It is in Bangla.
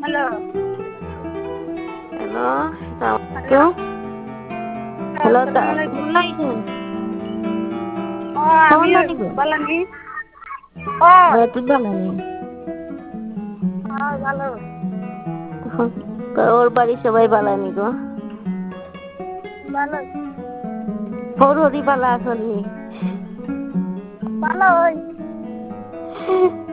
হ্যালো। হ্যালো, আসসালামু হ্যালো। আলাইকুম। হ্যালো, আসসালামু আলাইকুম। ফোন লাইছেন? ও ফোন আমি লাইছেন? বালানি। ও তুই বানানি। ভালো। ওর বাড়ির সবাই বালানি গো। ভালো। হরি বালা আসনি। ভালো ওই।